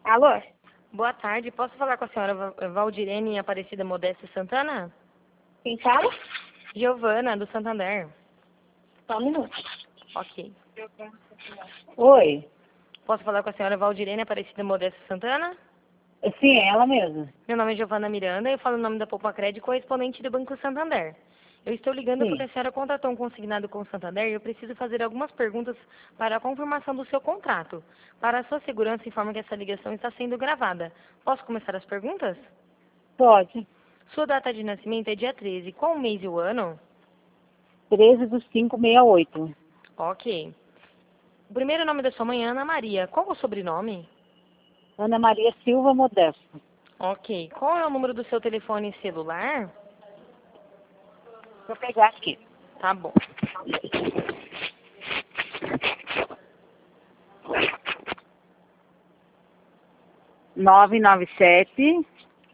Alô? Boa tarde, posso falar com a senhora Valdirene Aparecida Modesta Santana? Quem fala? Giovana, do Santander. Só um minuto. Ok. Oi. Posso falar com a senhora Valdirene Aparecida Modesta Santana? Sim, é ela mesma. Meu nome é Giovana Miranda e eu falo o nome da Poupa Crédito, correspondente do Banco Santander. Eu estou ligando porque Sim. a senhora contratou um consignado com o Santander e eu preciso fazer algumas perguntas para a confirmação do seu contrato. Para a sua segurança, informo que essa ligação está sendo gravada. Posso começar as perguntas? Pode. Sua data de nascimento é dia 13. Qual o mês e o ano? 13/5/68. Ok. O primeiro nome da sua mãe é Ana Maria. Qual o sobrenome? Ana Maria Silva Modesto. Ok. Qual é o número do seu telefone celular? Vou pegar aqui. Tá bom. 997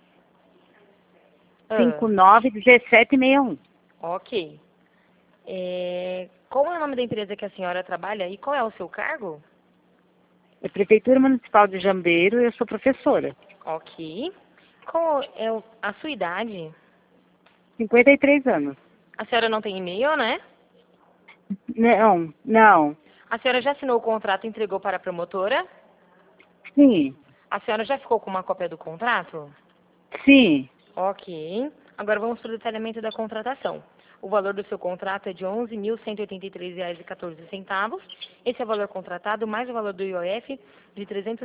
Ah, 591761. ok. Qual é o nome da empresa que a senhora trabalha e qual é o seu cargo? É Prefeitura Municipal de Jambeiro, eu sou professora. Ok. Qual é a sua idade? 53 anos. A senhora não tem e-mail, né? Não, não. A senhora já assinou o contrato e entregou para a promotora? Sim, A senhora já ficou com uma cópia do contrato? sim. Ok. Agora vamos para o detalhamento da contratação. O valor do seu contrato é de R$ 11.183,14. Esse é o valor contratado, mais o valor do IOF de R$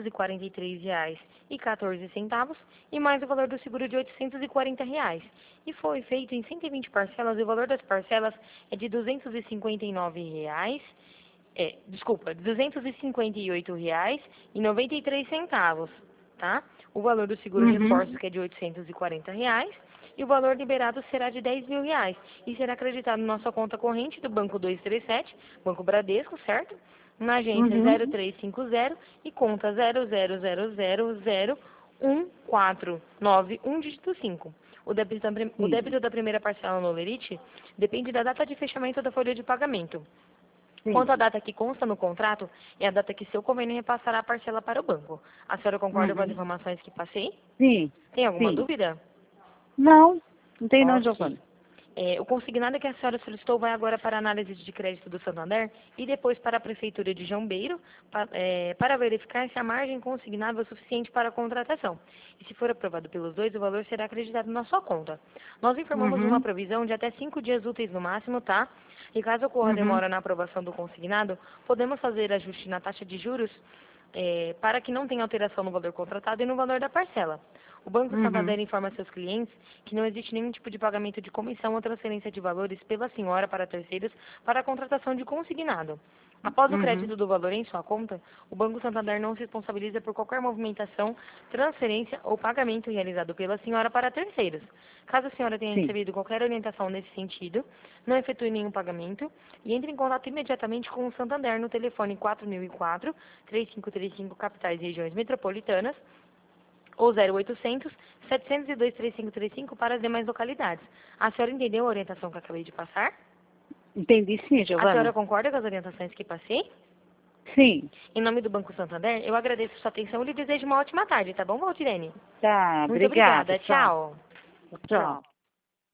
343,14 e mais o valor do seguro de R$ 840. E foi feito em 120 parcelas e o valor das parcelas é de R$ 259. Desculpa, R$ 258,93, tá? O valor do seguro reforço Uhum. que é de R$ 840 e o valor liberado será de R$ 10.000 e será acreditado na sua conta corrente do Banco 237, Banco Bradesco, certo? Na agência Uhum. 0350 e conta 00001491, dígito 5. O Sim, débito da primeira parcela no Lerite depende da data de fechamento da folha de pagamento. Quanto à sim. data que consta no contrato, é a data que seu convênio repassará a parcela para o banco. A senhora concorda com as Uhum. informações que passei? Sim, Tem alguma sim. dúvida? Não, não tem não, Ok. Giovana. O consignado que a senhora solicitou vai agora para a análise de crédito do Santander e depois para a Prefeitura de Jambeiro para verificar se a margem consignada é suficiente para a contratação. E se for aprovado pelos dois, o valor será acreditado na sua conta. Nós informamos uma Uhum. provisão de até 5 dias úteis no máximo, tá? E caso ocorra Uhum. demora na aprovação do consignado, podemos fazer ajuste na taxa de juros para que não tenha alteração no valor contratado e no valor da parcela. O Banco Uhum. Santander informa seus clientes que não existe nenhum tipo de pagamento de comissão ou transferência de valores pela senhora para terceiros para a contratação de consignado. Após o Uhum. crédito do valor em sua conta, o Banco Santander não se responsabiliza por qualquer movimentação, transferência ou pagamento realizado pela senhora para terceiros. Caso a senhora tenha Sim. recebido qualquer orientação nesse sentido, não efetue nenhum pagamento e entre em contato imediatamente com o Santander no telefone 4004-3535, capitais e regiões metropolitanas, ou 0800 702 3535 para as demais localidades. A senhora entendeu a orientação que eu acabei de passar? Entendi sim, A senhora Giovana. concorda com as orientações que passei? Sim. Em nome do Banco Santander, eu agradeço sua atenção e lhe desejo uma ótima tarde, tá bom, Valdirene? Tá, Muito obrigada. obrigada. Tchau. Tchau. Tchau.